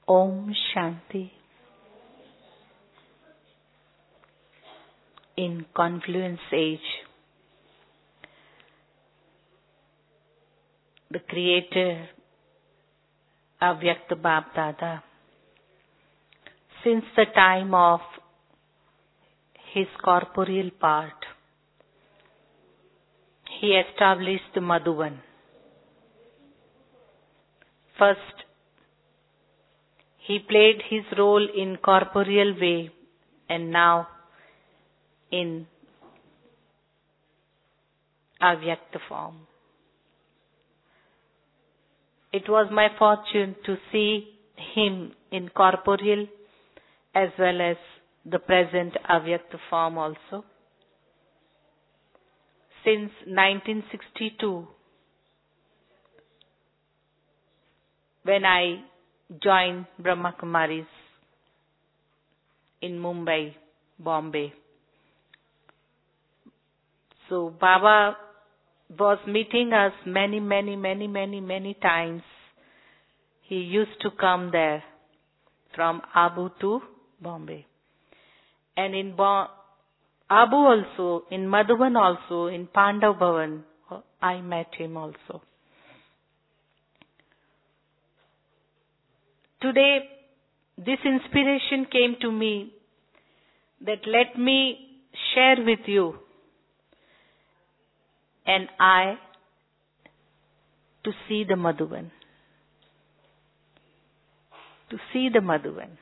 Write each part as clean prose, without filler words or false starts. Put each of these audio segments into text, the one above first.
Om Shanti. In Confluence Age, the Creator, Avyakta Bap Dada, since the time of his corporeal part, he established the Madhuvan. First, he played his role in corporeal way, and now in Avyakta form. It was my fortune to see him in corporeal as well as the present Avyakta form also. Since 1962, when I joined Brahma Kumaris in Mumbai, Bombay. So Baba was meeting us many times. He used to come there from Abu to Bombay. And in Abu also, in Madhuban also, in Pandav Bhavan, I met him also. Today, this inspiration came to me that let me share with you and I to see the Madhuvan. To see the Madhuvan.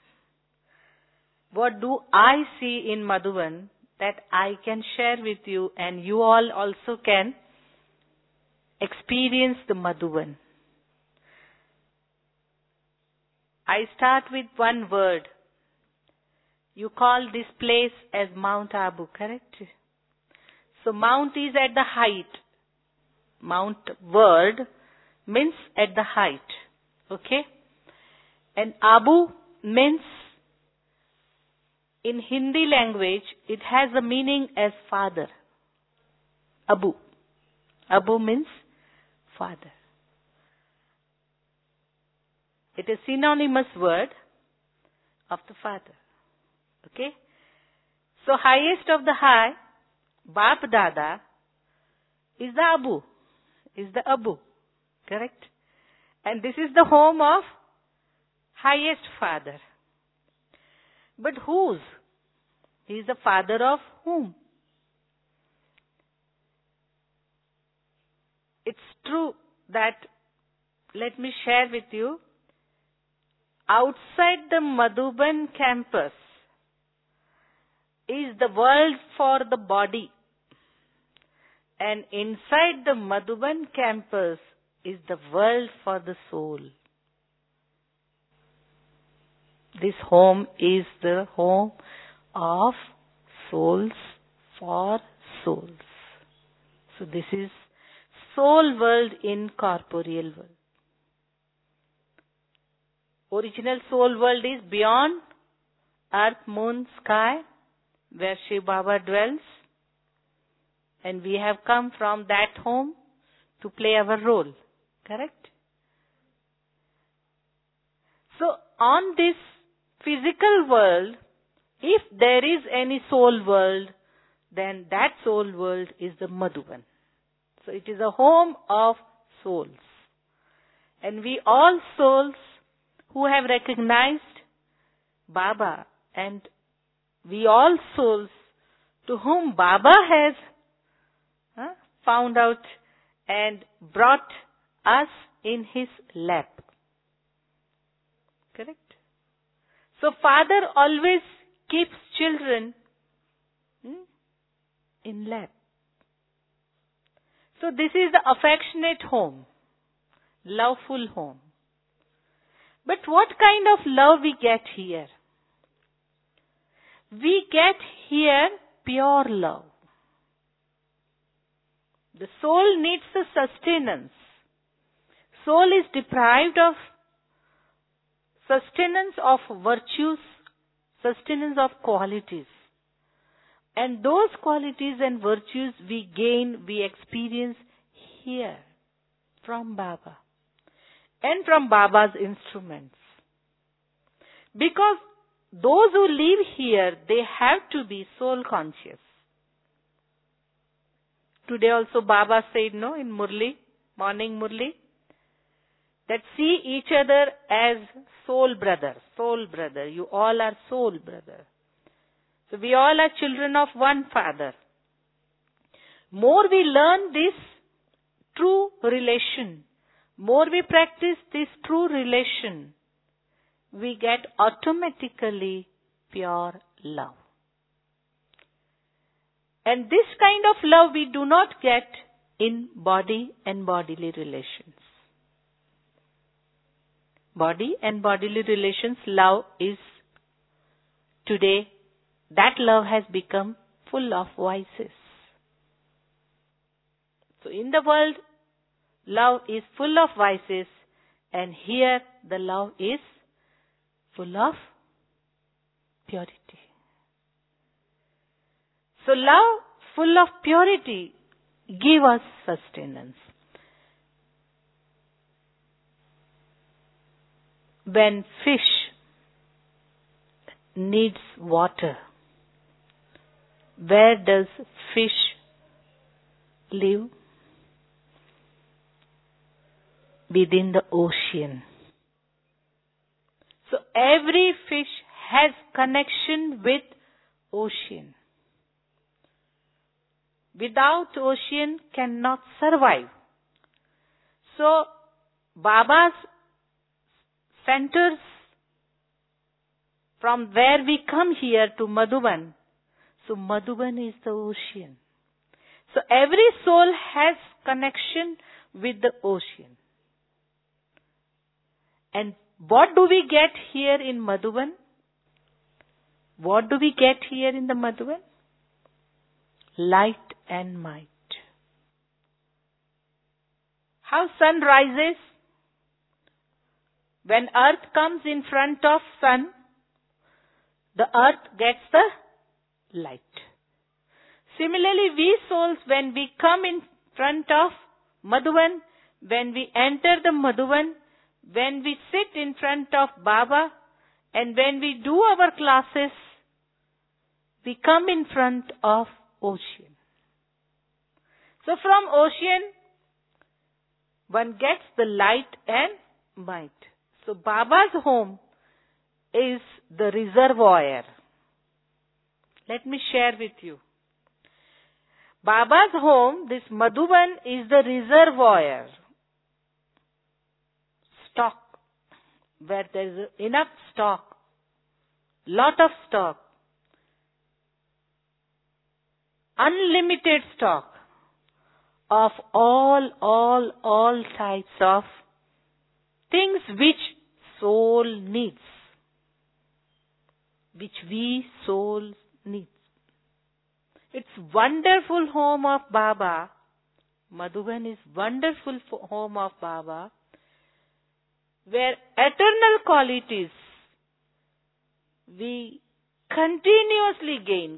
What do I see in Madhuvan that I can share with you, and you all also can experience the Madhuvan. I start with one word. You call this place as Mount Abu, correct? So Mount is at the height. Mount word means at the height. Okay? And Abu means, in Hindi language, it has a meaning as father. Abu. Abu means father. It is synonymous word of the father. Okay? So highest of the high, Bap Dada, is the Abu. Is the Abu. Correct? And this is the home of highest father. But whose? He is the father of whom? It's true that, let me share with you, outside the Madhuban campus is the world for the body. And inside the Madhuban campus is the world for the soul. This home is the home of souls for souls. So this is soul world in corporeal world. Original soul world is beyond earth, moon, sky, where Shiv Baba dwells. And we have come from that home to play our role. Correct? So on this physical world, if there is any soul world, then that soul world is the Madhuban. So it is a home of souls. And we all souls who have recognized Baba, and we all souls to whom Baba has found out and brought us in his lap. Correct? So father always keeps children in lap. So this is the affectionate home, loveful home. But what kind of love we get here? We get here pure love. The soul needs the sustenance. Soul is deprived of sustenance of virtues, sustenance of qualities. And those qualities and virtues we gain, we experience here from Baba and from Baba's instruments. Because those who live here, they have to be soul conscious. Today also Baba said, no, in Murli, morning Murli, that see each other as soul brother, soul brother. You all are soul brother. So we all are children of one Father. More we learn this true relation, more we practice this true relation, we get automatically pure love. And this kind of love we do not get in body and bodily relations. Body and bodily relations love is today, that love has become full of vices. So in the world, love is full of vices, and here the love is full of purity. So love full of purity give us sustenance. When fish needs water, where does fish live? Within the ocean. So every fish has connection with ocean. Without ocean cannot survive. So Baba's centers from where we come here to Madhuban. So Madhuban is the ocean. So every soul has connection with the ocean. And what do we get here in Madhuban? What do we get here in the Madhuban? Light and might. How sun rises? When earth comes in front of sun, the earth gets the light. Similarly, we souls, when we come in front of Madhuban, when we enter the Madhuban, when we sit in front of Baba, and when we do our classes, we come in front of ocean. So from ocean, one gets the light and might. So Baba's home is the reservoir. Let me share with you. Baba's home, this Madhuban, is the reservoir. Stock, where there is enough stock, lot of stock, unlimited stock of all types of things which soul needs, which we souls need. It's wonderful home of Baba. Madhuban is wonderful home of Baba, where eternal qualities we continuously gain.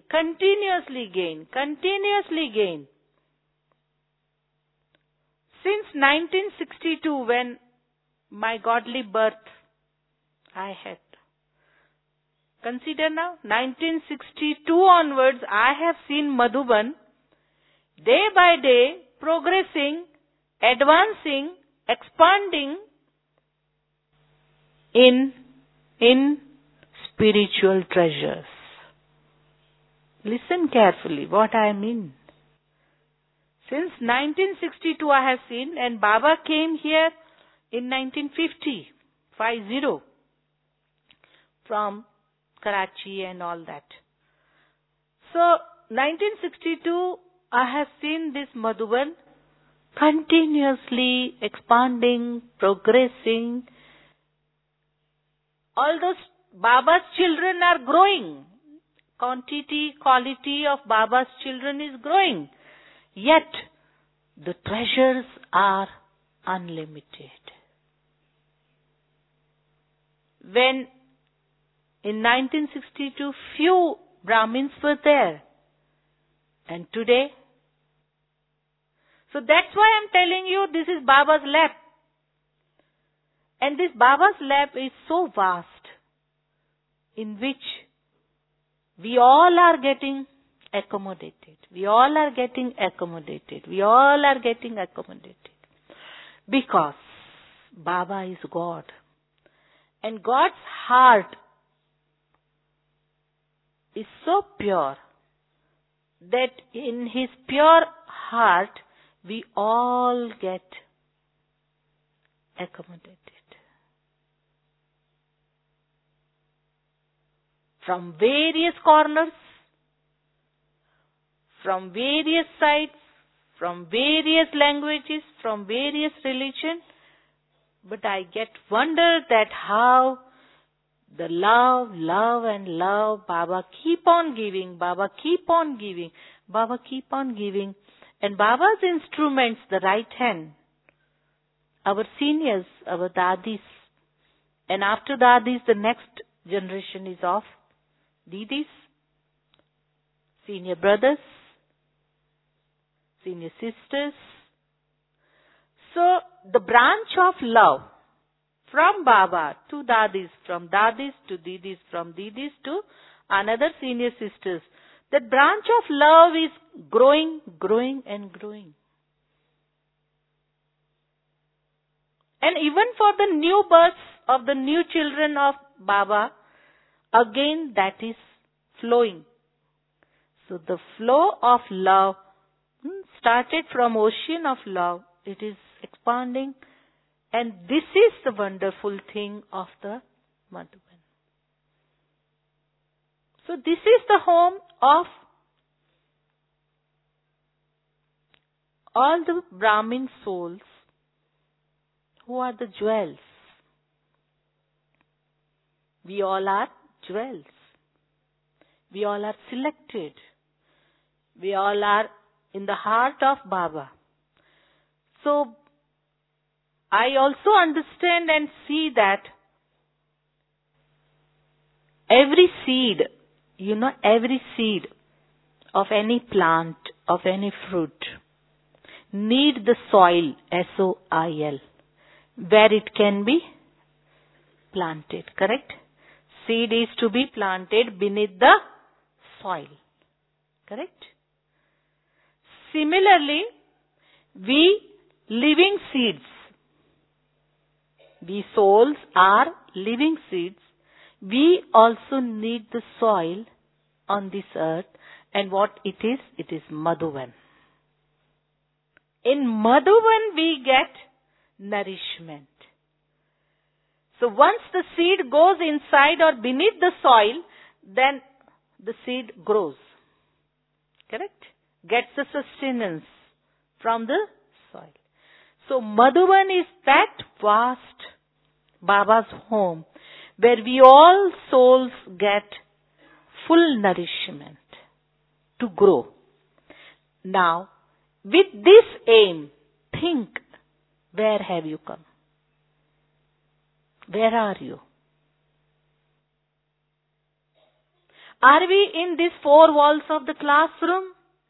Since 1962, when my godly birth I had, consider now, 1962 onwards, I have seen Madhuban day by day progressing, advancing, expanding in spiritual treasures. Listen carefully what I mean. Since 1962 I have seen, and Baba came here in 1950, from Karachi and all that. So 1962 I have seen this Madhuban continuously expanding, progressing. All those Baba's children are growing. Quality of Baba's children is growing. Yet, the treasures are unlimited. When in 1962, few Brahmins were there. And today? So that's why I'm telling you, this is Baba's lap. And this Baba's lap is so vast. in which we all are getting accommodated. We all are getting accommodated. We all are getting accommodated. Because Baba is God. And God's heart is so pure that in His pure heart we all get accommodated. From various corners, from various sides, from various languages, from various religions, but I get wonder that how the love and love, Baba keep on giving, Baba keep on giving, Baba keep on giving. And Baba's instruments, the right hand, our seniors, our dadis, and after dadis, the next generation is of didis, senior brothers, senior sisters. So the branch of love from Baba to dadis, from dadis to didis, from didis to another senior sisters, that branch of love is growing, growing and growing. And even for the new births of the new children of Baba, again that is flowing. So the flow of love started from ocean of love. It is expanding. And this is the wonderful thing of the Madhuban. So this is the home of all the Brahmin souls who are the jewels. We all are jewels. We all are selected. We all are in the heart of Baba. So, I also understand and see that every seed, every seed of any plant, of any fruit, need the soil, S-O-I-L, where it can be planted, correct? Seed is to be planted beneath the soil, correct? Similarly, we living seeds, we souls are living seeds. We also need the soil on this earth. And what it is? It is Madhuvan. In Madhuvan we get nourishment. So once the seed goes inside or beneath the soil, then the seed grows. Correct? Gets the sustenance from the soil. So Madhuvan is that vast Baba's home where we all souls get full nourishment to grow. Now, with this aim, think, where have you come? Where are you? Are we in these four walls of the classroom?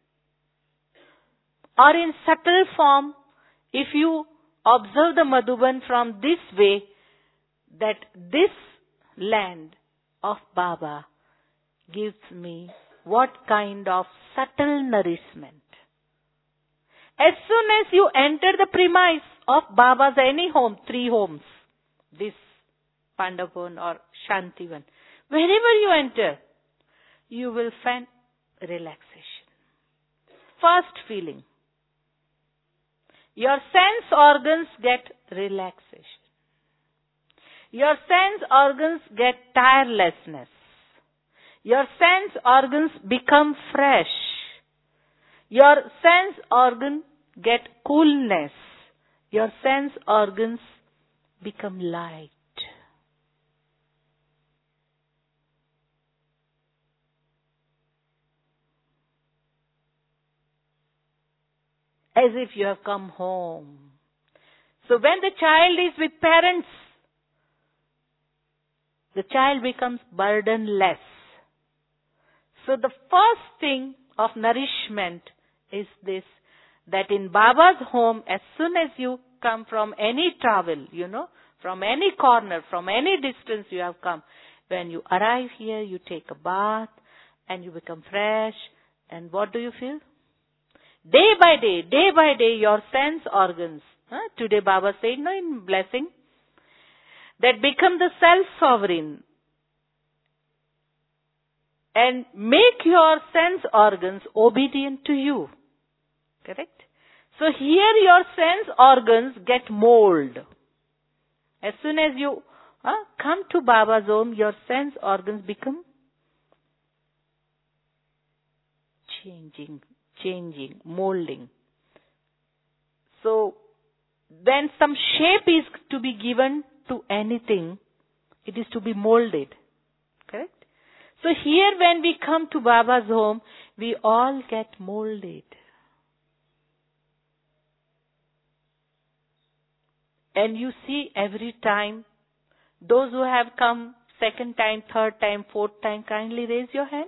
Or in subtle form, if you observe the Madhuban from this way, that this land of Baba gives me what kind of subtle nourishment. As soon as you enter the premise of Baba's any home, 3 homes, this Pandavan or Shantivan, wherever you enter, you will find relaxation. First feeling. Your sense organs get relaxation. Your sense organs get tirelessness. Your sense organs become fresh. Your sense organs get coolness. Your sense organs become light. As if you have come home. So when the child is with parents, the child becomes burdenless. So the first thing of nourishment is this, that in Baba's home, as soon as you come from any travel, from any corner, from any distance you have come, When you arrive here, you take a bath and you become fresh. And what do you feel? Day by day, your sense organs. Today Baba said, no, in blessing, that become the self-sovereign and make your sense organs obedient to you. Correct? So here your sense organs get mold. As soon as you come to Baba's home, your sense organs become changing, molding. So when some shape is to be given to anything, it is to be molded. Correct? So here when we come to Baba's home, we all get molded. And you see every time, those who have come second time, third time, fourth time, kindly raise your hand.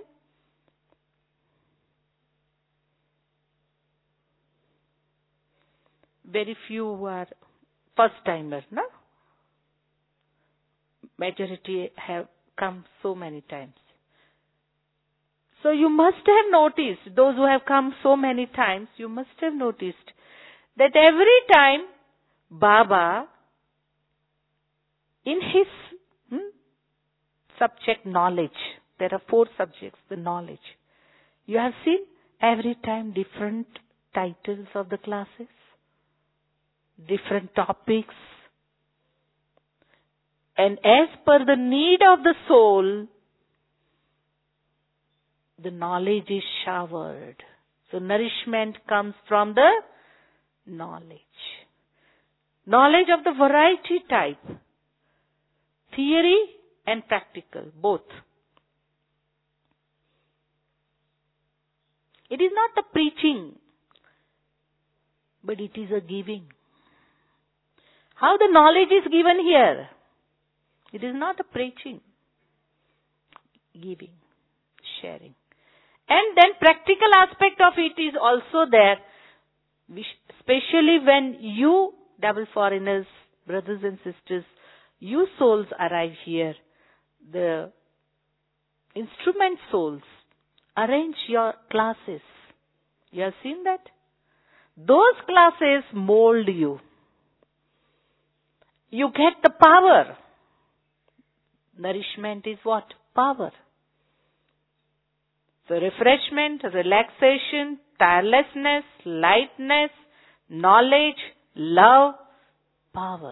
Very few are first timers, no? Majority have come so many times. So you must have noticed, those who have come so many times, you must have noticed that every time Baba, in his subject knowledge, there are 4 subjects, the knowledge. You have seen every time different titles of the classes, different topics. And as per the need of the soul, the knowledge is showered. So nourishment comes from the knowledge. Knowledge of the variety type. Theory and practical, both. It is not the preaching, but it is a giving. How the knowledge is given here? It is not a preaching. Giving, sharing. And then practical aspect of it is also there, especially when you double foreigners, brothers and sisters, you souls arrive here. The instrument souls arrange your classes. You have seen that? Those classes mold you. You get the power. Nourishment is what? Power. So refreshment, relaxation, tirelessness, lightness, knowledge, love, power.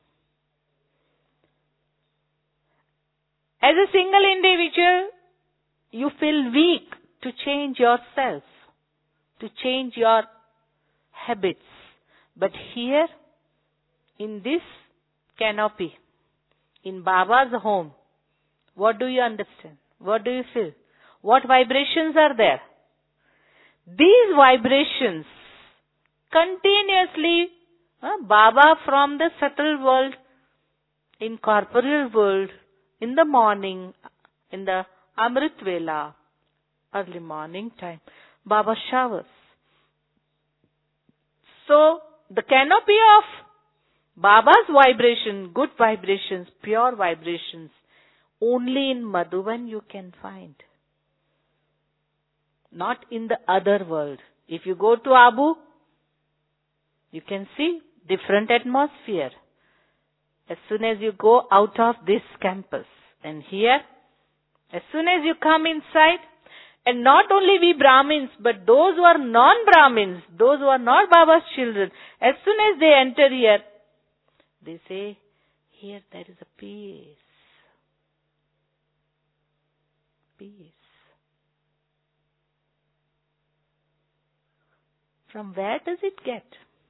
As a single individual, you feel weak to change yourself, to change your habits. But here, in this canopy, in Baba's home, what do you understand? What do you feel? What vibrations are there? These vibrations continuously, Baba from the subtle world, in corporeal world, in the morning, in the Amrit Vela, early morning time, Baba showers. So, the canopy of Baba's vibration, good vibrations, pure vibrations, only in Madhuban you can find. Not in the other world. If you go to Abu, you can see different atmosphere. As soon as you go out of this campus. And here, as soon as you come inside, and not only we Brahmins, but those who are non-Brahmins, those who are not Baba's children, as soon as they enter here, they say, here there is a peace. Peace. From where does it get?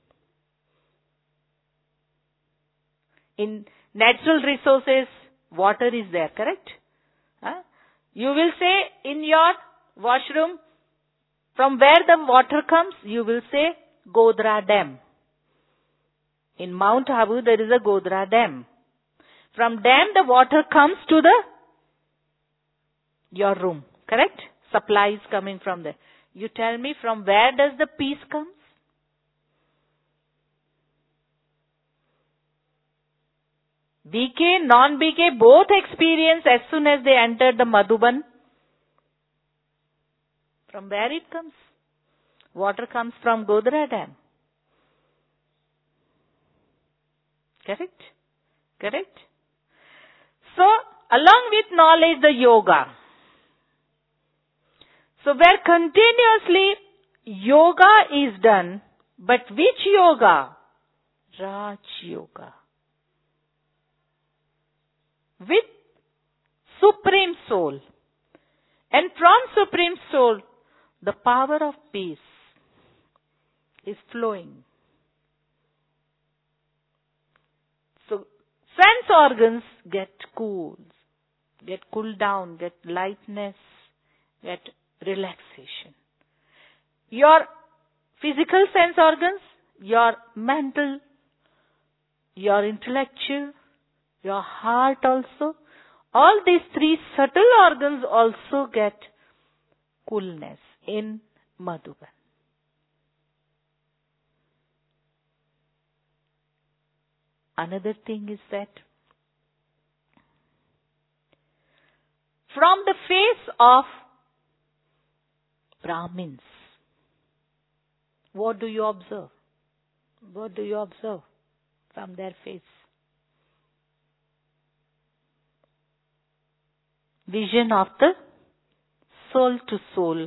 In natural resources, water is there, correct? You will say in your washroom, from where the water comes, you will say Godra Dam. In Mount Abu, there is a Godra Dam. From dam, the water comes to your room, correct? Supply is coming from there. You tell me, from where does the peace come? BK, non-BK, both experience as soon as they enter the Madhuban. From where it comes? Water comes from Godhra Dam. Correct? Correct? So, along with knowledge, the yoga. So, where continuously yoga is done, but which yoga? Raj Yoga. With Supreme Soul. And from Supreme Soul, the power of peace is flowing. So, sense organs get cooled down, get lightness, get relaxation. Your physical sense organs, your mental, your intellectual, your heart also, all these three subtle organs also get coolness in Madhuban. Another thing is that from the face of Brahmins, what do you observe? What do you observe from their face? Vision of the soul to soul.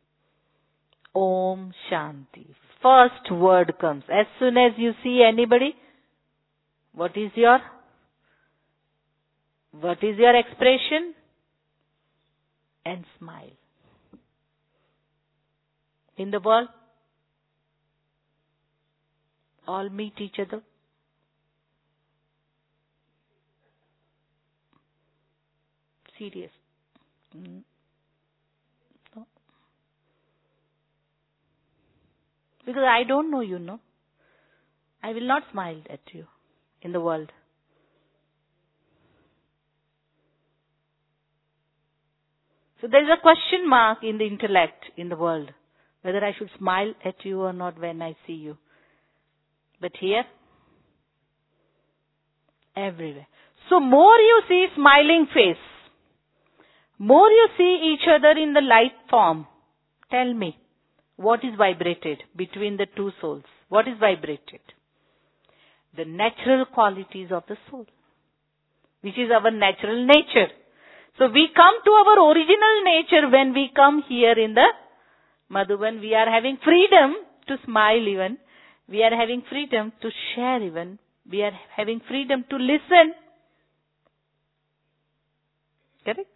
Om Shanti. First word comes. As soon as you see anybody, what is your expression? And smile. In the world, all meet each other. Serious. No. Because I don't know you, no. I will not smile at you in the world. So there is a question mark in the intellect in the world, whether I should smile at you or not when I see you. But here, everywhere. So more you see smiling face, more you see each other in the light form. Tell me, what is vibrated between the two souls? What is vibrated? The natural qualities of the soul, which is our natural nature. So we come to our original nature when we come here in the Madhuban. We are having freedom to smile even. We are having freedom to share even. We are having freedom to listen. Correct?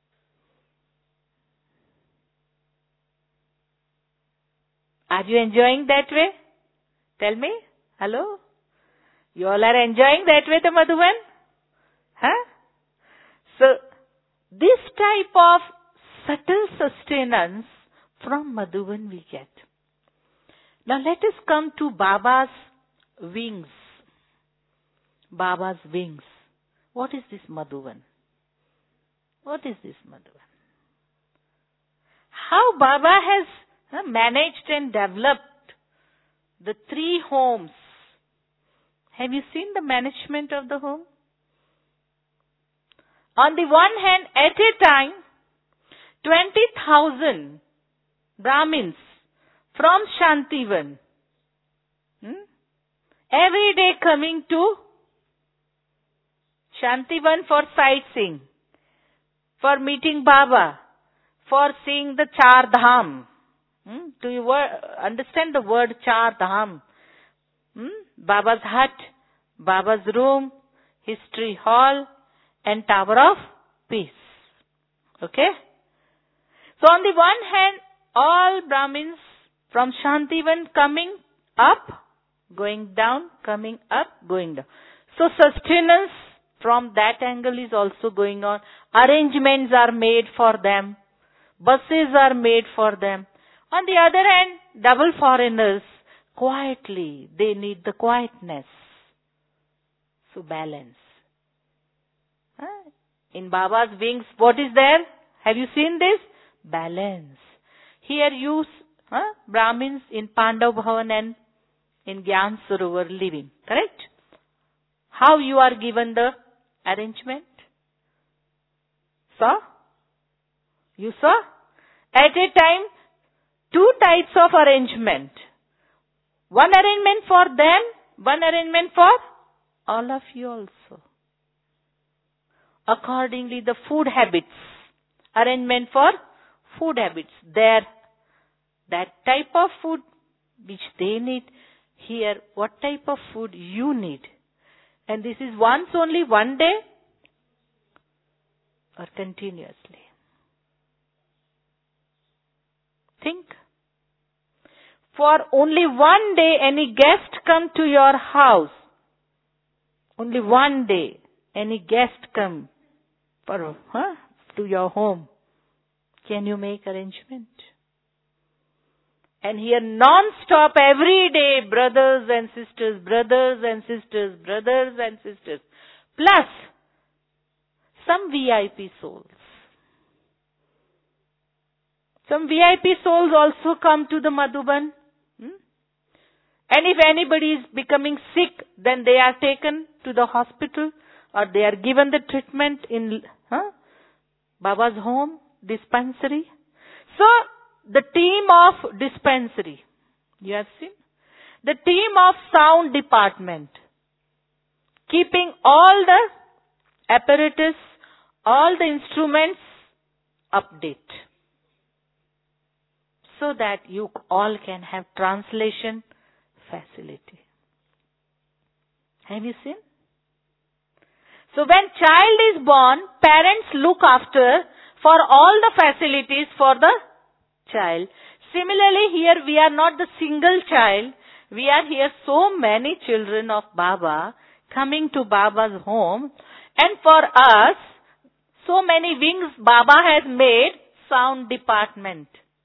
Are you enjoying that way? Tell me. Hello? You all are enjoying that way the Madhuban? Huh? So, this type of subtle sustenance from Madhuban we get. Now let us come to Baba's wings. Baba's wings. What is this Madhuban? What is this Madhuban? How Baba has managed and developed the 3 homes. Have you seen the management of the home? On the one hand, at a time, 20,000 Brahmins from Shantivan, every day coming to Shantivan for sightseeing, for meeting Baba, for seeing the Char Dham. Do you understand the word Char Dham? Baba's hut, Baba's room, history hall, and Tower of Peace. Okay? So on the one hand, all Brahmins from Shantivan coming up, going down, coming up, going down. So sustenance from that angle is also going on. Arrangements are made for them. Buses are made for them. On the other hand, double foreigners, quietly, they need the quietness. So balance. In Baba's wings, what is there? Have you seen this? Balance. Here you, Brahmins in Pandav Bhavan and in Gyan Sarovar living. Correct? How you are given the arrangement? Saw? You saw? At a time, two types of arrangement. One arrangement for them, one arrangement for all of you also. Accordingly, the food habits. Arrangement for food habits. There, that type of food which they need. Here, what type of food you need. And this is once only one day or continuously. Think. For only one day any guest come to your house. Only one day any guest come to your home. Can you make arrangement? And here non-stop every day, brothers and sisters, brothers and sisters, brothers and sisters. Plus, some VIP souls. Some VIP souls also come to the Madhuban. And if anybody is becoming sick, then they are taken to the hospital or they are given the treatment in Baba's home, dispensary. So, the team of dispensary, you have seen? The team of sound department, keeping all the apparatus, all the instruments update. So that you all can have translation facility. Have you seen? So when child is born, parents look after for all the facilities for the child. Similarly, here we are not the single child. We are here so many children of Baba coming to Baba's home. And for us, so many wings Baba has made. Sound department,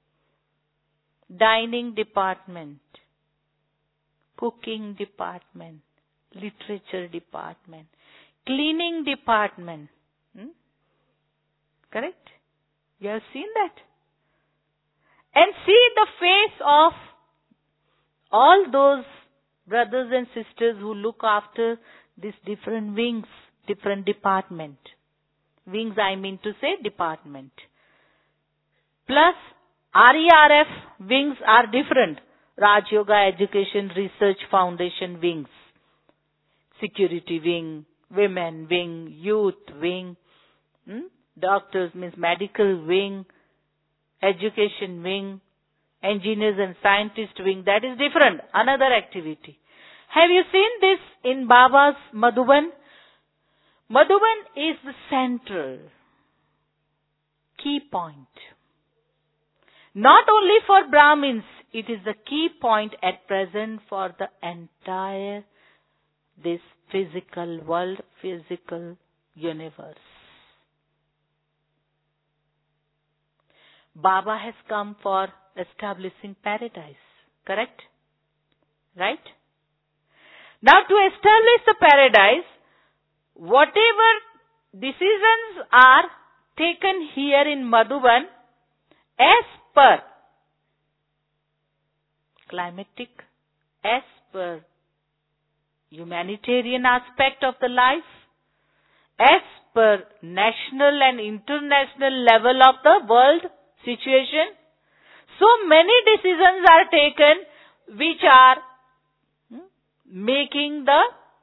dining department, cooking department, literature department, cleaning department. Correct? You have seen that? And see the face of all those brothers and sisters who look after these different wings, different department. Wings, I mean to say department. Plus, RERF wings are different. Raj Yoga Education Research Foundation wings. Security wing, women wing, youth wing, doctors means medical wing, education wing, engineers and scientist wing. That is different. Another activity. Have you seen this in Baba's Madhuban? Madhuban is the central key point. Not only for Brahmins, it is the key point at present for the entire this physical world, physical universe. Baba has come for establishing paradise, correct? Right? Now to establish the paradise, whatever decisions are taken here in Madhuban as per climatic, as per humanitarian aspect of the life, as per national and international level of the world situation. So many decisions are taken which are making the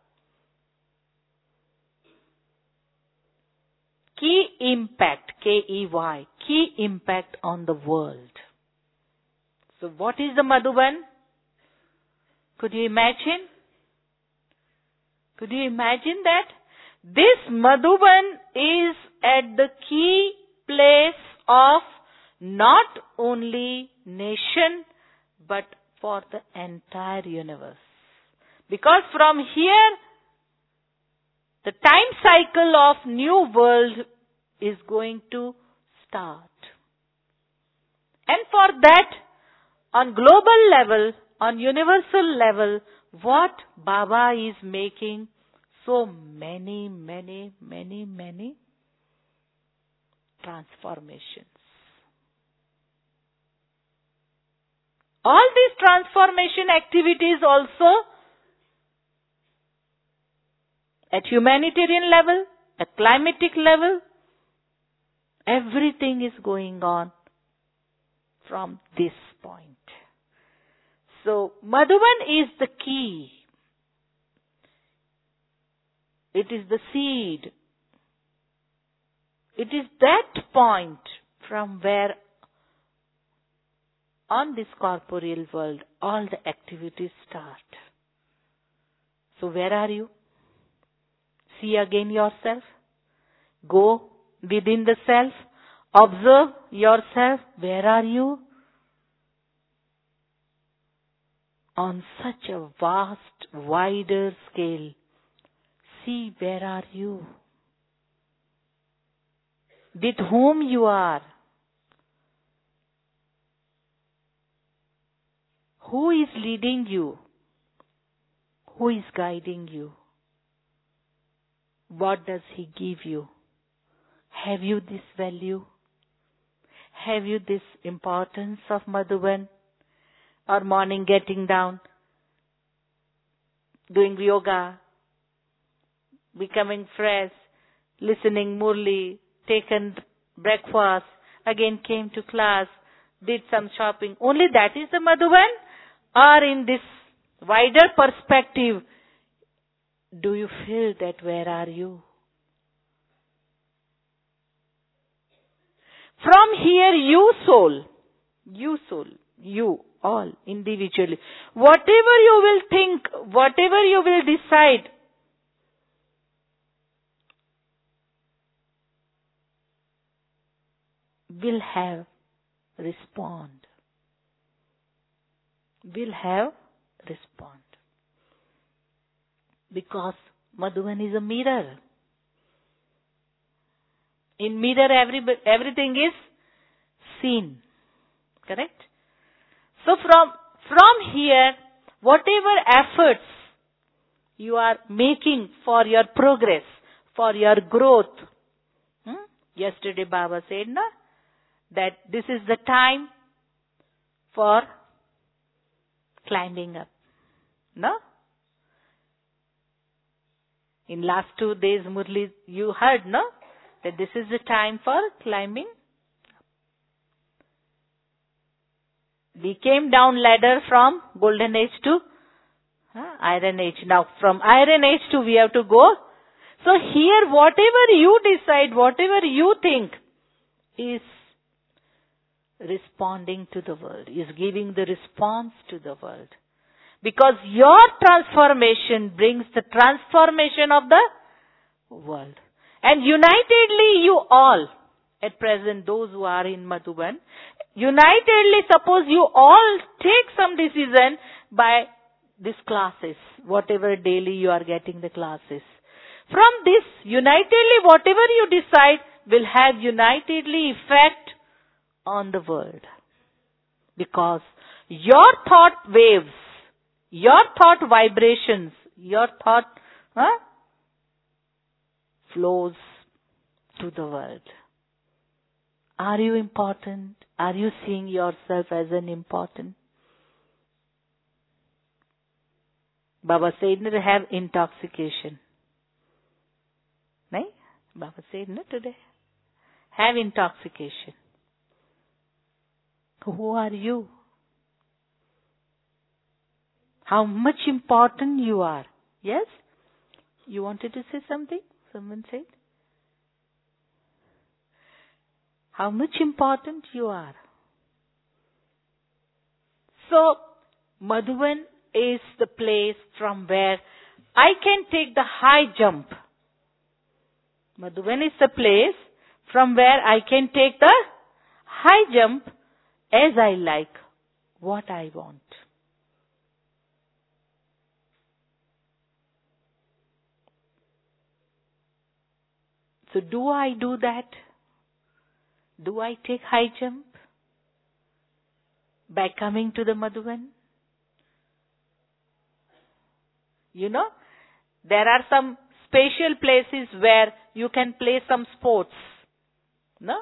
key impact, K-E-Y, key impact on the world. So what is the Madhuban? Could you imagine? Could you imagine that? This Madhuban is at the key place of not only nation but for the entire universe. Because from here, the time cycle of new world is going to start. And for that, on global level, on universal level, what Baba is making so many transformations. All these transformation activities also at humanitarian level, a climatic level, everything is going on from this point. So, Madhuban is the key. It is the seed. It is that point from where on this corporeal world all the activities start. So where are you? See again yourself. Go within the self. Observe yourself. Where are you? On such a vast, wider scale, see where are you? With whom you are? Who is leading you? Who is guiding you? What does he give you? Have you this value? Have you this importance of Madhuban? Or morning getting down, doing yoga, becoming fresh, listening Murli, taken breakfast, again came to class, did some shopping. Only that is the Madhuban? Or in this wider perspective, do you feel that where are you? From here, you soul, you all individually, whatever you will think, whatever you will decide, will have respond. Will have respond. Because Madhuban is a mirror. In mirror, everything is seen. Correct? So from here, whatever efforts you are making for your progress, for your growth, yesterday Baba said, na, that this is the time for climbing up. No? In last 2 days, Murli, you heard, no? That this is the time for climbing. We came down ladder from golden age to iron age. Now from iron age to we have to go. So here whatever you decide, whatever you think is responding to the world, is giving the response to the world. Because your transformation brings the transformation of the world. And unitedly you all, at present those who are in Madhuban, unitedly suppose you all take some decision by these classes, whatever daily you are getting the classes. From this, unitedly whatever you decide will have unitedly effect on the world. Because your thought waves, your thought vibrations, your thought flows to the world. Are you important? Are you seeing yourself as an important? Baba said not to have intoxication. Nahin? Baba said not today. Have intoxication. Who are you? How much important you are. Yes? You wanted to say something? Someone said. How much important you are. So, Madhuban is the place from where I can take the high jump. Madhuban is the place from where I can take the high jump as I like, what I want. So do I do that? Do I take high jump by coming to the Madhuban? You know, there are some special places where you can play some sports. No?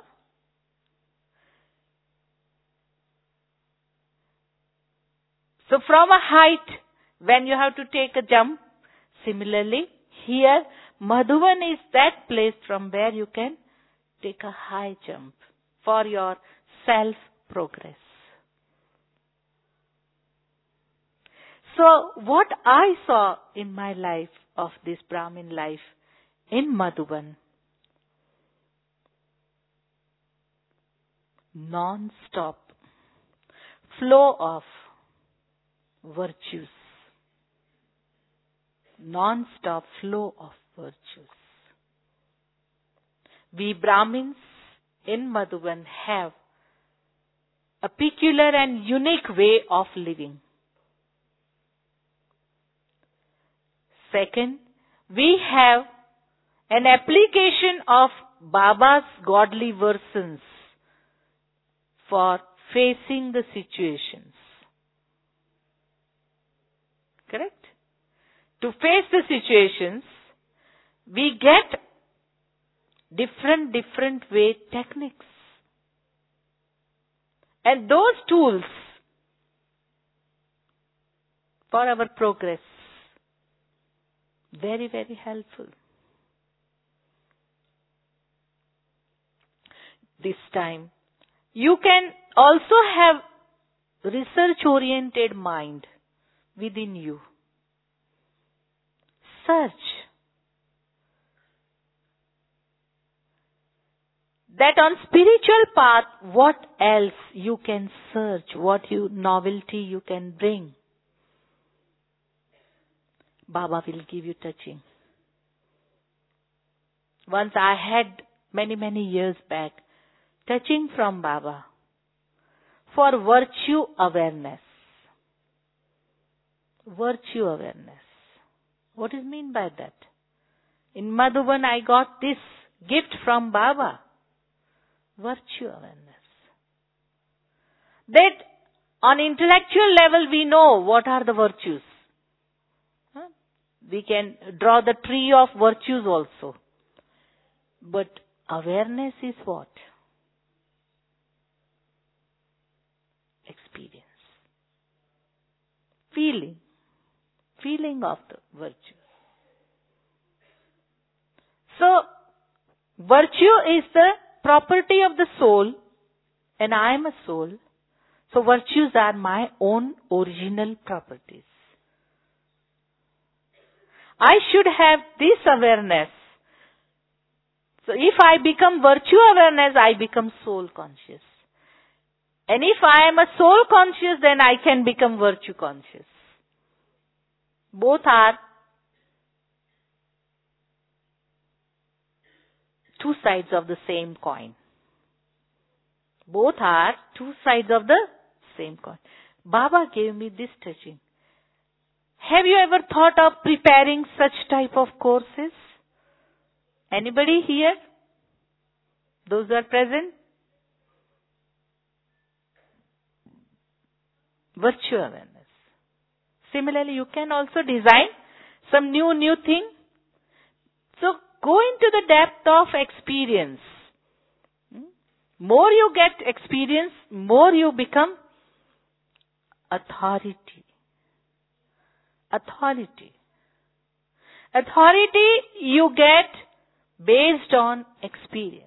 So from a height, when you have to take a jump, similarly, here Madhuban is that place from where you can take a high jump for your self-progress. So what I saw in my life, of this Brahmin life in Madhuban, non-stop flow of virtues. Non-stop flow of virtues. We Brahmins in Madhuban have a peculiar and unique way of living. Second, we have an application of Baba's godly verses for facing the situations. Correct? To face the situations, we get different way techniques. And those tools for our progress, very, very helpful. This time, you can also have research-oriented mind within you. Search. That on spiritual path, what else you can search, what novelty you can bring. Baba will give you touching. Once I had many years back, touching from Baba for virtue awareness. Virtue awareness. What is mean by that? In Madhuban I got this gift from Baba. Virtue awareness. That on intellectual level we know what are the virtues. We can draw the tree of virtues also. But awareness is what? Experience. Feeling of the virtue. So, virtue is the property of the soul, and I am a soul. So, virtues are my own original properties. I should have this awareness. So, if I become virtue awareness, I become soul conscious. And if I am a soul conscious, then I can become virtue conscious. Both are two sides of the same coin. Both are two sides of the same coin. Baba gave me this teaching. Have you ever thought of preparing such type of courses? Anybody here? Those who are present? Virtue awareness. Similarly, you can also design some new thing. So, go into the depth of experience. More you get experience, more you become authority. Authority you get based on experience.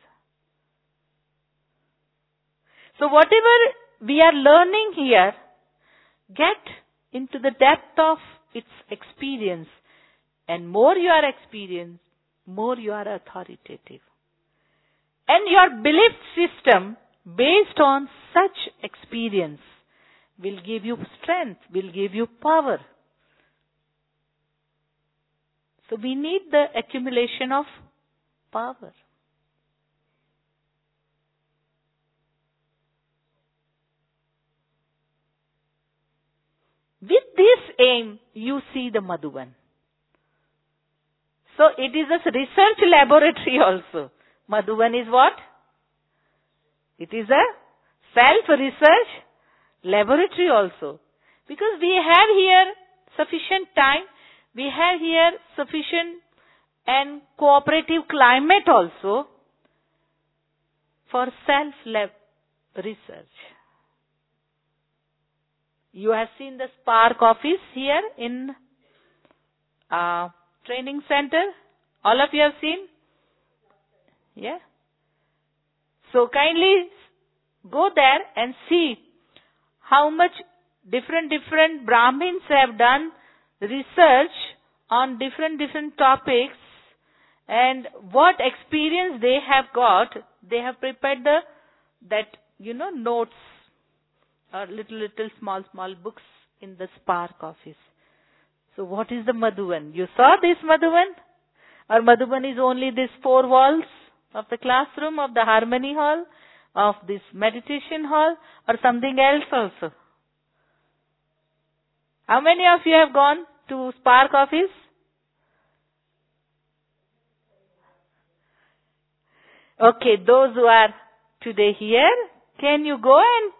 So whatever we are learning here, get into the depth of its experience. And more you are experienced, more you are authoritative. And your belief system based on such experience will give you strength, will give you power. So we need the accumulation of power. With this aim, you see the Madhuban. So it is a research laboratory also. Madhuban is what? It is a self-research laboratory also. Because we have here sufficient time, we have here sufficient and cooperative climate also for self-research. You have seen the Spark office here in training center. All of you have seen? Yeah. So kindly go there and see how much different Brahmins have done research on different topics, and what experience they have got. They have prepared notes or little small books in the Spark office. So what is the Madhuvan? You saw this Madhuvan? Or Madhuban is only these four walls of the classroom, of the harmony hall, of this meditation hall, or something else also? How many of you have gone to Spark office? Okay, those who are today here, can you go and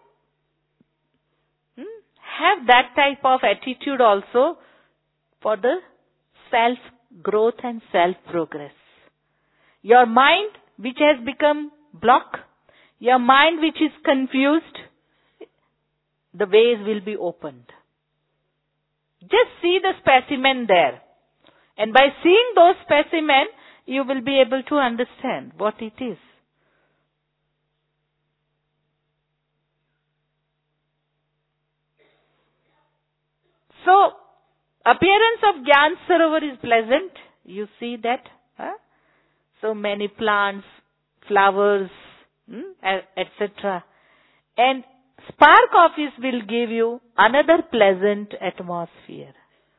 have that type of attitude also for the self-growth and self-progress? Your mind which has become blocked, your mind which is confused, the ways will be opened. Just see the specimen there. And by seeing those specimens, you will be able to understand what it is. So, appearance of Gyan Sarovar is pleasant. You see that? Huh? So many plants, flowers, etc. And Spark office will give you another pleasant atmosphere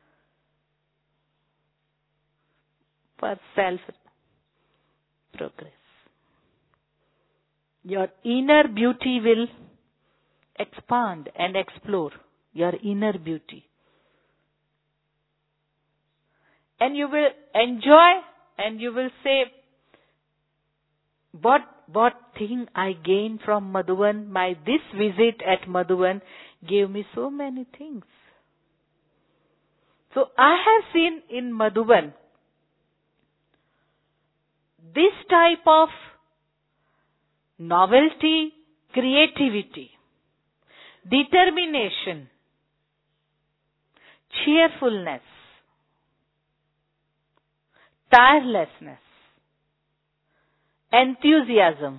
for self-progress. Your inner beauty will expand and explore your inner beauty. And you will enjoy and you will say, what thing I gained from Madhuban? This visit at Madhuban gave me so many things. So I have seen in Madhuban this type of novelty, creativity, determination, cheerfulness, tirelessness, enthusiasm,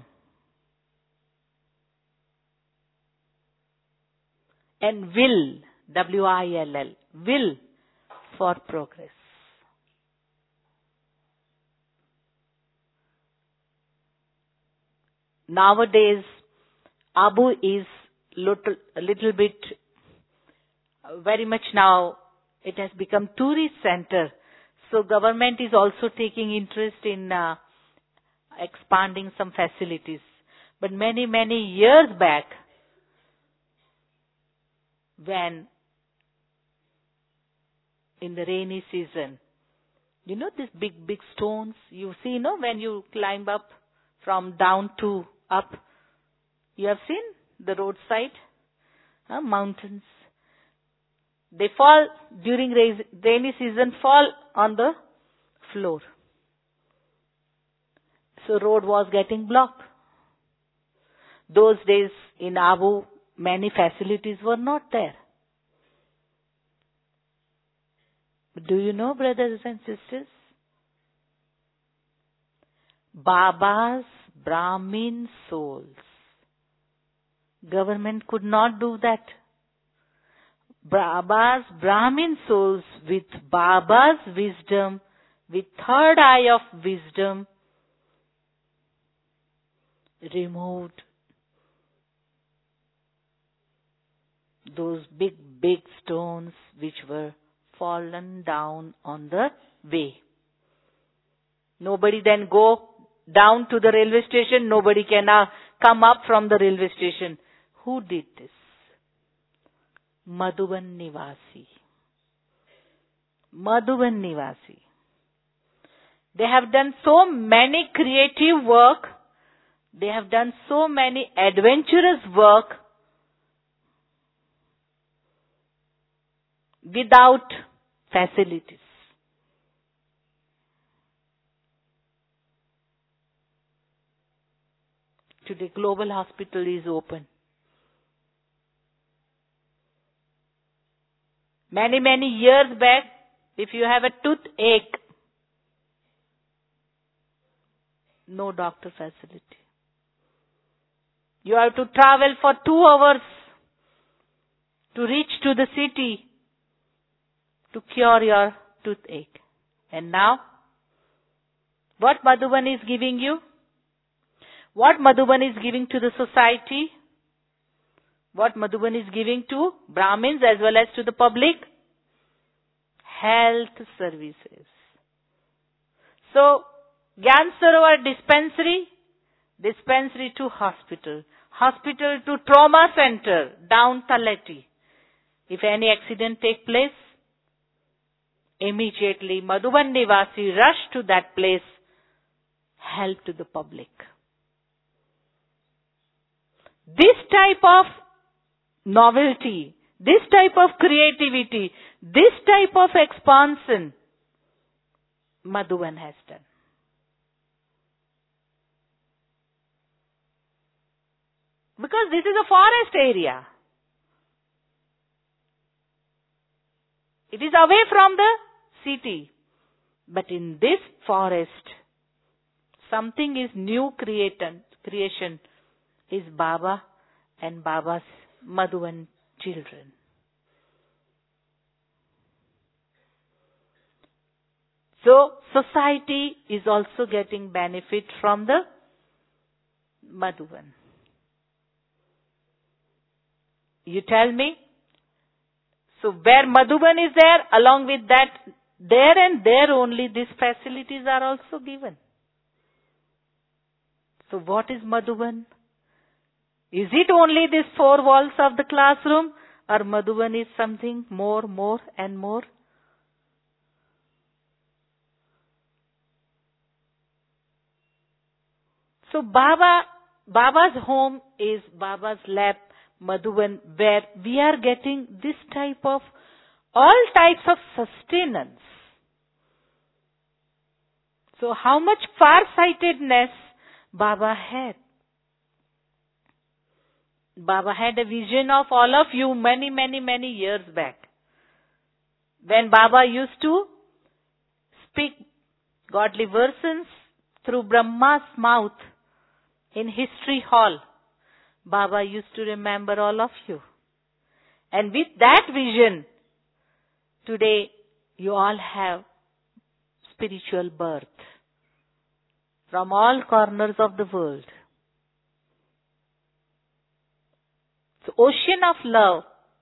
and will, W-I-L-L, will for progress. Nowadays, Abu is a little bit, very much now, it has become tourist center. So government is also taking interest in expanding some facilities. But many years back, when in the rainy season, these big stones, you see, when you climb up from down to up, you have seen the roadside mountains. They fall during rainy season, fall on the floor. So road was getting blocked. Those days in Abu, many facilities were not there. Do you know, brothers and sisters? Baba's Brahmin souls. Government could not do that. Baba's Brahmin souls with Baba's wisdom, with third eye of wisdom, removed those big stones which were fallen down on the way. Nobody then go down to the railway station. Nobody can come up from the railway station. Who did this? Madhuban Nivasi. Madhuban Nivasi. They have done so many creative work. They have done so many adventurous work without facilities. Today, Global Hospital is open. Many years back, if you have a toothache, no doctor facility. You have to travel for 2 hours to reach to the city to cure your toothache. And now, what Madhuban is giving you? What Madhuban is giving to the society? What Madhuban is giving to Brahmins as well as to the public? Health services. So, Gyan Sarovar dispensary, dispensary to hospital, hospital to trauma center, down Taleti. If any accident take place, immediately Madhuban Nivasi rush to that place, help to the public. This type of novelty, this type of creativity, this type of expansion, Madhuban has done. Because this is a forest area. It is away from the city. But in this forest, something is new creation is Baba and Baba's Madhuban children. So, society is also getting benefit from the Madhuban. You tell me? So, where Madhuban is there, along with that, there and there only these facilities are also given. So, what is Madhuban? Is it only these 4 walls of the classroom, or Madhuban is something more and more? So Baba's home is Baba's lab, Madhuban, where we are getting this type of, all types of sustenance. So how much far-sightedness Baba had. Baba had a vision of all of you many years back. When Baba used to speak godly verses through Brahma's mouth in History Hall, Baba used to remember all of you. And with that vision, today you all have spiritual birth from all corners of the world. So ocean of love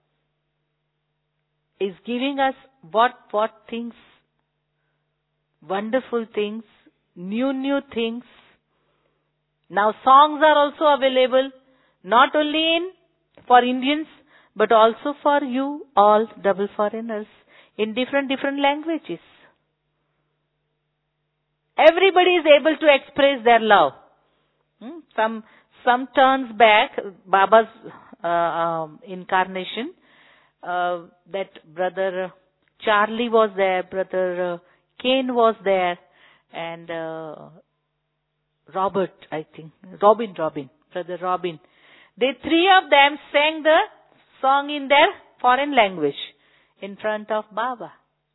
is giving us what things, wonderful things, new things. Now songs are also available, not only for Indians, but also for you all double foreigners in different languages. Everybody is able to express their love. Some turns back, Baba's incarnation, that brother Charlie was there, brother Kane was there, and Robert, I think, Robin, brother Robin. They 3 of them sang the song in their foreign language in front of Baba.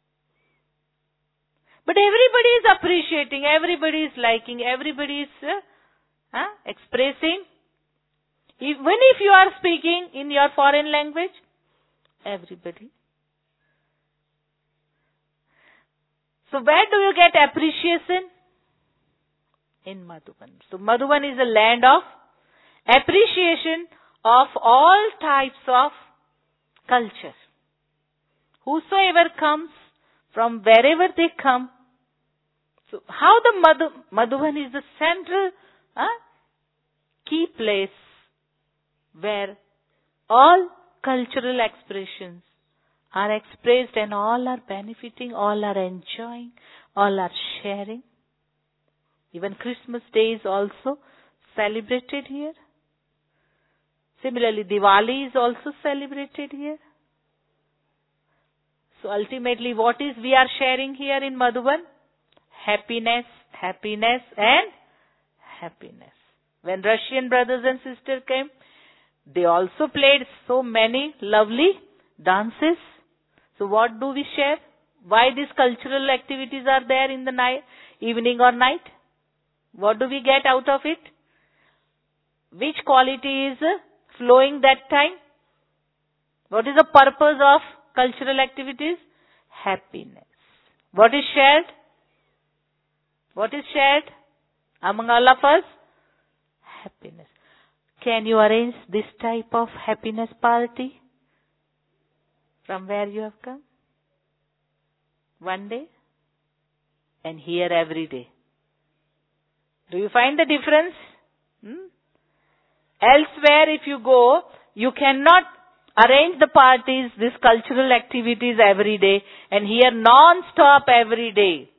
But everybody is appreciating, everybody is liking, everybody is expressing. Even if you are speaking in your foreign language, everybody. So where do you get appreciation? In Madhuban. So Madhuban is a land of appreciation of all types of culture. Whosoever comes, from wherever they come. So how the Madhuban is the central key place where all cultural expressions are expressed and all are benefiting, all are enjoying, all are sharing. Even Christmas Day is also celebrated here. Similarly, Diwali is also celebrated here. So ultimately, what is we are sharing here in Madhuban? Happiness and happiness. When Russian brothers and sisters came, they also played so many lovely dances. So what do we share? Why these cultural activities are there in the night, evening or night? What do we get out of it? Which quality is flowing that time? What is the purpose of cultural activities? Happiness. What is shared? What is shared among all of us? Happiness. Can you arrange this type of happiness party from where you have come? One day and here every day. Do you find the difference? Elsewhere if you go, you cannot arrange the parties, these cultural activities every day, and here non-stop every day.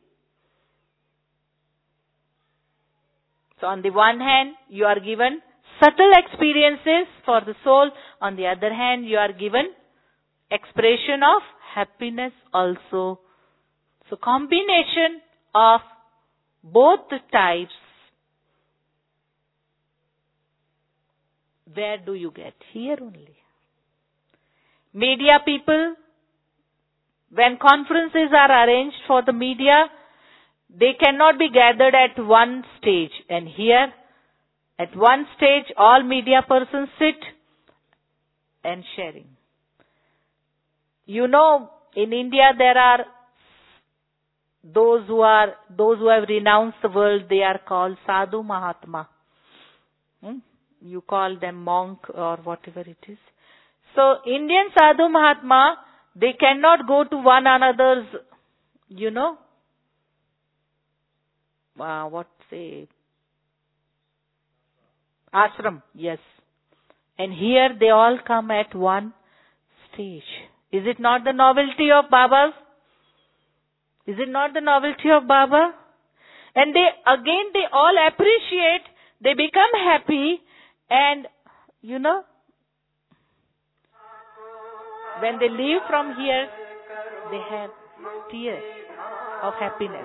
So on the one hand, you are given subtle experiences for the soul. On the other hand, you are given expression of happiness also. So combination of both the types. Where do you get? Here only. Media people, when conferences are arranged for the media, they cannot be gathered at one stage. And here, at one stage, all media persons sit and sharing. You know, in India there are those who have renounced the world. They are called Sadhu Mahatma. You call them monk or whatever it is. So Indian Sadhu Mahatma, they cannot go to one another's, ashram, yes. And here they all come at one stage. Is it not the novelty of Baba's? Is it not the novelty of Baba? And they all appreciate, they become happy, and when they leave from here, they have tears of happiness.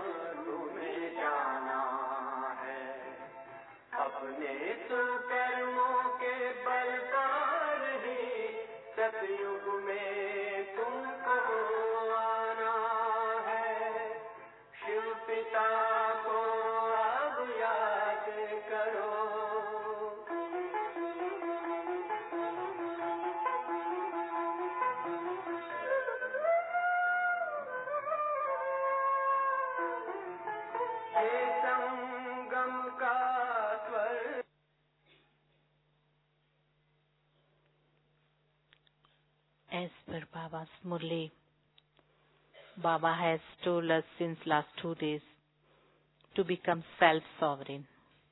As per Baba's Murli, Baba has told us since last 2 days to become self-sovereign.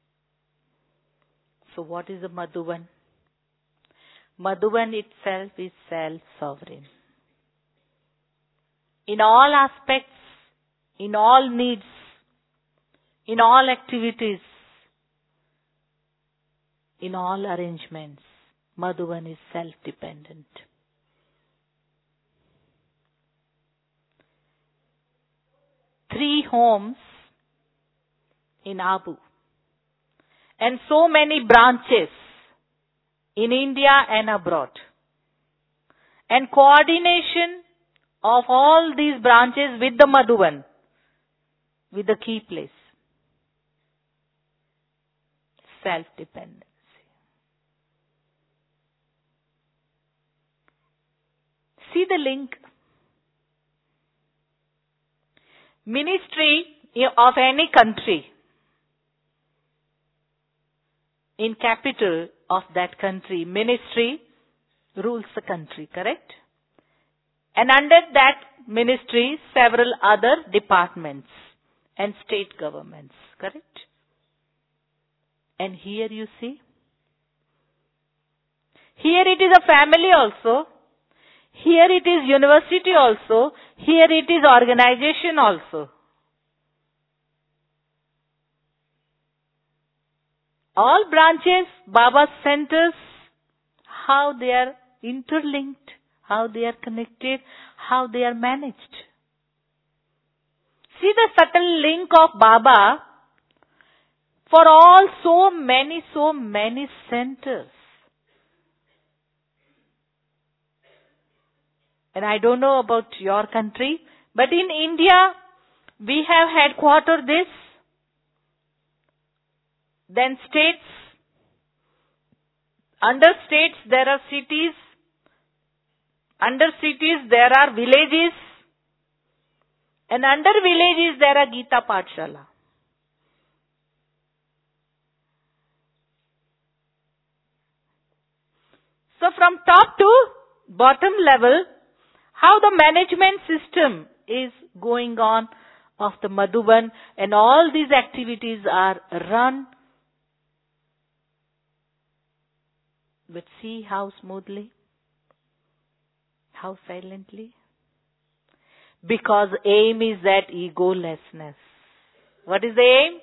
So what is the Madhuban? Madhuban itself is self-sovereign. In all aspects, in all needs, in all activities, in all arrangements, Madhuban is self-dependent. Three homes in Abu and so many branches in India and abroad, and coordination of all these branches with the Madhuban, with the key place. Self-dependency. See the link. Ministry of any country, in capital of that country, ministry rules the country, correct? And under that ministry, several other departments and state governments, correct? And here you see, here it is a family also, here it is university also, here it is organization also. All branches, Baba's centers, how they are interlinked, how they are connected, how they are managed. See the subtle link of Baba for all so many centers. And I don't know about your country, but in India, we have headquartered this then states. Under states there are cities. Under cities there are villages. And under villages there are Gita Pathshala. So from top to bottom level, how the management system is going on of the Madhuban, and all these activities are run. But see how smoothly, how silently. Because aim is that egolessness. What is the aim?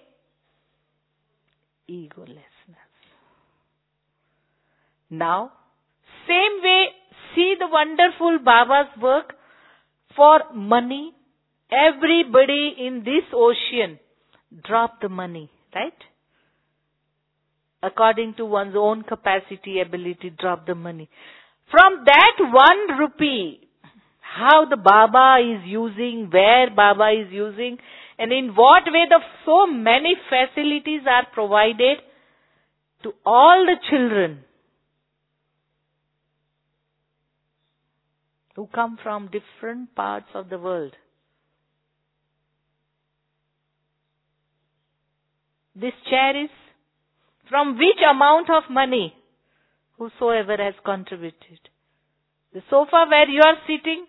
Egolessness. Now, same way, see the wonderful Baba's work for money. Everybody in this ocean drop the money, right? According to one's own capacity, ability, drop the money. From that 1 rupee, how the Baba is using, where Baba is using, and in what way so many facilities are provided to all the children who come from different parts of the world. This chair is from which amount of money whosoever has contributed. The sofa where you are sitting.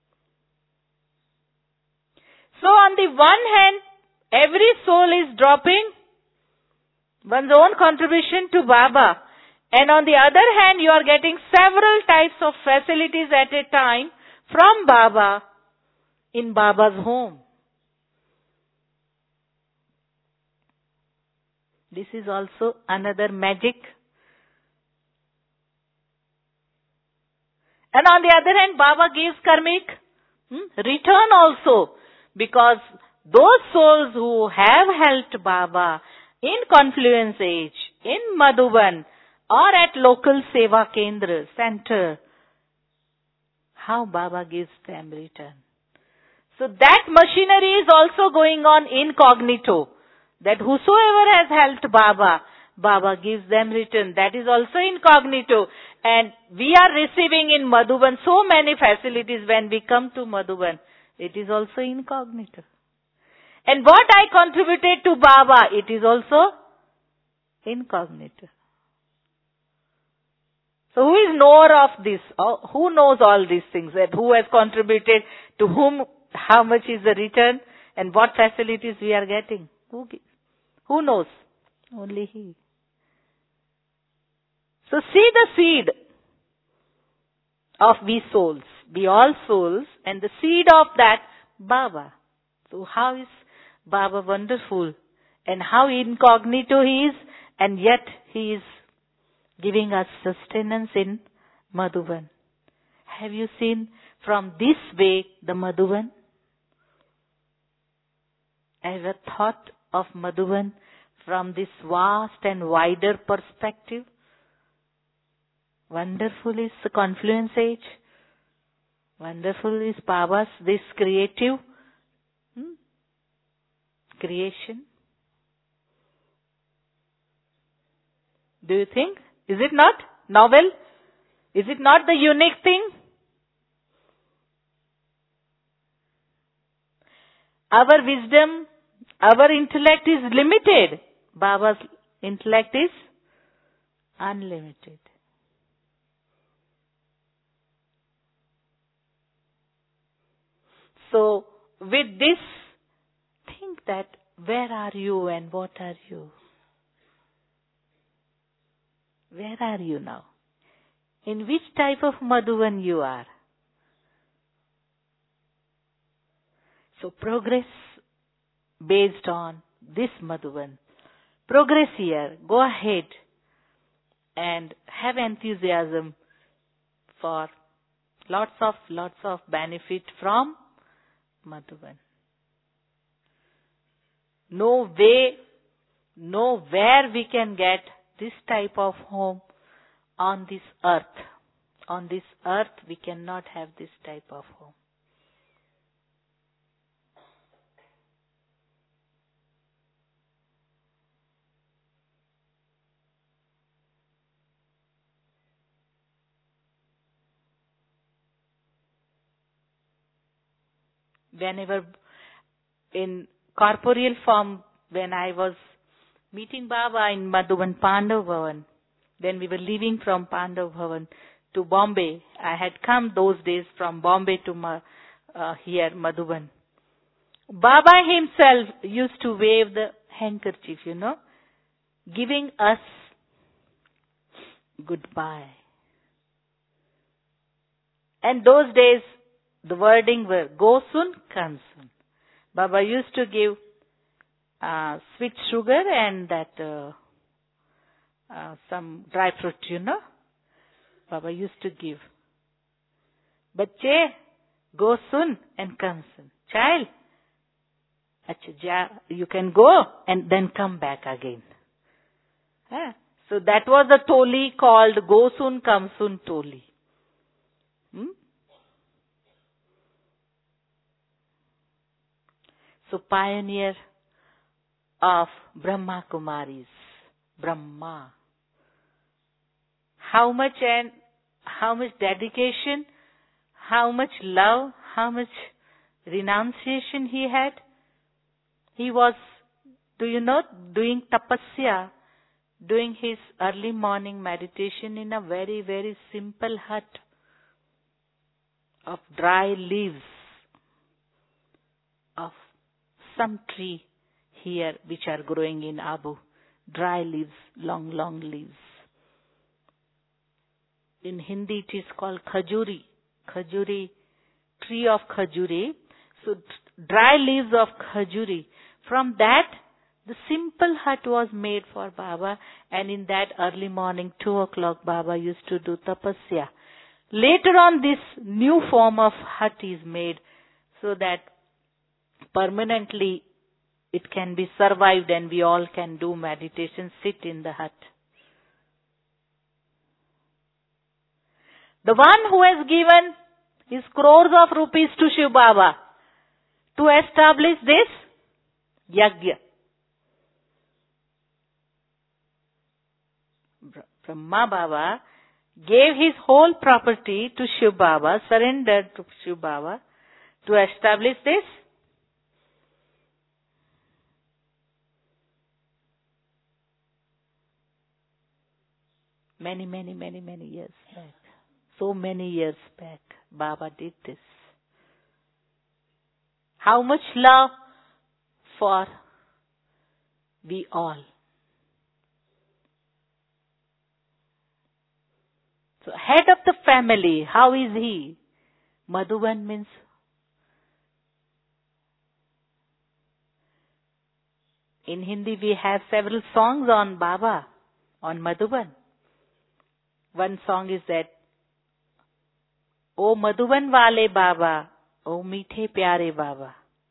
So on the one hand, every soul is dropping one's own contribution to Baba. And on the other hand, you are getting several types of facilities at a time from Baba in Baba's home. This is also another magic. And on the other hand, Baba gives karmic return also. Because those souls who have helped Baba in Confluence Age, in Madhuban, or at local Seva Kendra center, how Baba gives them return. So that machinery is also going on incognito. That whosoever has helped Baba, Baba gives them return. That is also incognito. And we are receiving in Madhuban so many facilities when we come to Madhuban. It is also incognito. And what I contributed to Baba, it is also incognito. So who is knower of this? Who knows all these things? That who has contributed, to whom, how much is the return, and what facilities we are getting? Who knows? Only He. So see the seed of we souls. We all souls, and the seed of that Baba. So how is Baba wonderful, and how incognito He is, and yet He is giving us sustenance in Madhuban. Have you seen from this way the Madhuban? Ever thought of Madhuban from this vast and wider perspective? Wonderful is the Confluence Age. Wonderful is Baba's this creative creation. Do you think? Is it not novel? Is it not the unique thing? Our wisdom, our intellect is limited. Baba's intellect is unlimited. So, with this, think that where are you and what are you? Where are you now? In which type of Madhuban you are? So, progress based on this Madhuban. Progress here. Go ahead and have enthusiasm for lots of benefit from Madhuban. No way, no where we can get this type of home on this earth. On this earth we cannot have this type of home. Whenever in corporeal form, when I was meeting Baba in Madhuban Pandav Bhavan, when we were leaving from Pandav Bhavan to Bombay, I had come those days from Bombay to here, Madhuban. Baba himself used to wave the handkerchief, giving us goodbye. And those days, the wording were, go soon, come soon. Baba used to give sweet sugar and that some dry fruit, Baba used to give. Bacche, go soon and come soon. Child, you can go and then come back again. So that was the toli called Go Soon, Come Soon Toli. So pioneer of Brahma Kumaris, Brahma. How much dedication, how much love, how much renunciation he had. He was, doing tapasya, doing his early morning meditation in a very, very simple hut of dry leaves of some tree here which are growing in Abu. Dry leaves, long, long leaves. In Hindi it is called khajuri. Khajuri, tree of khajuri. So dry leaves of khajuri. From that, the simple hut was made for Baba, and in that early morning, 2 o'clock, Baba used to do tapasya. Later on, this new form of hut is made so that permanently it can be survived and we all can do meditation, sit in the hut. The one who has given his crores of rupees to Shiv Baba to establish this yajna. Brahma Baba gave his whole property to Shiv Baba, surrendered to Shiv Baba to establish this. Many years back. So many years back, Baba did this. How much love for we all. So head of the family, how is he? Madhuban means in Hindi we have several songs on Baba, on Madhuban. One song is that, O Madhuban wale Baba, O मीठे प्यारे बाबा,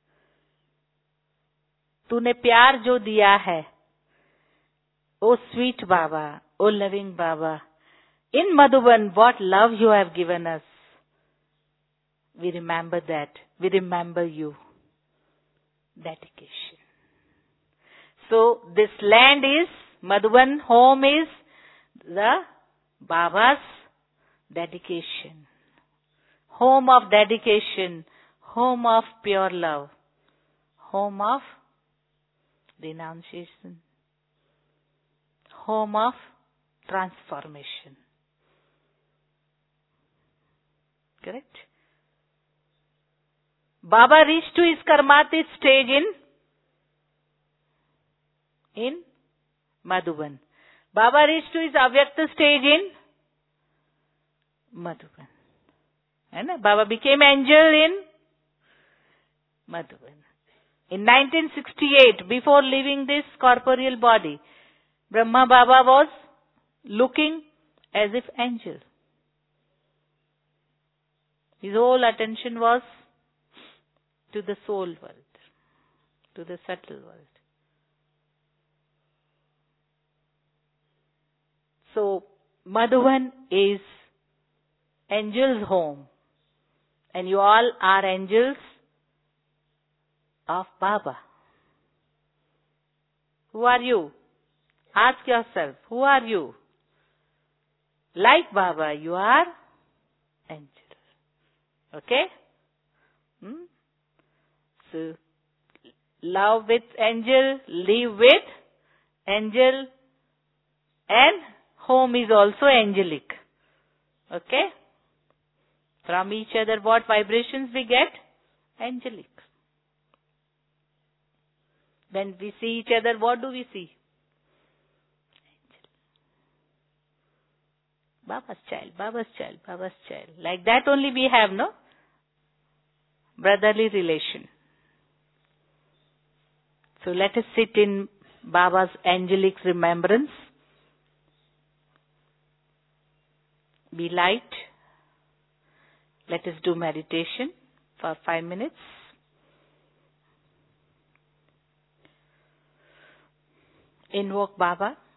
तूने प्यार जो दिया है, O sweet Baba, O loving Baba, in Madhuban what love you have given us. We remember that. We remember you. Dedication. So this land is, Madhuban home is the Baba's dedication. Home of dedication, home of pure love, home of renunciation, home of transformation. Correct? Baba reached to his karmatic stage in Madhuban. Baba reached to his avyakta stage in Madhuban. Baba became angel in Madhuban. In 1968, before leaving this corporeal body, Brahma Baba was looking as if angel. His whole attention was to the soul world, to the subtle world. So, Madhuban is angel's home. And you all are angels of Baba. Who are you? Ask yourself, who are you? Like Baba, you are angel. Okay? So, love with angel, live with angel, and home is also angelic. Okay? From each other, what vibrations we get? Angelic. When we see each other, what do we see? Baba's child, Baba's child, Baba's child. Like that only we have, no? Brotherly relation. So let us sit in Baba's angelic remembrance. Be light. Let us do meditation for 5 minutes. Invoke Baba.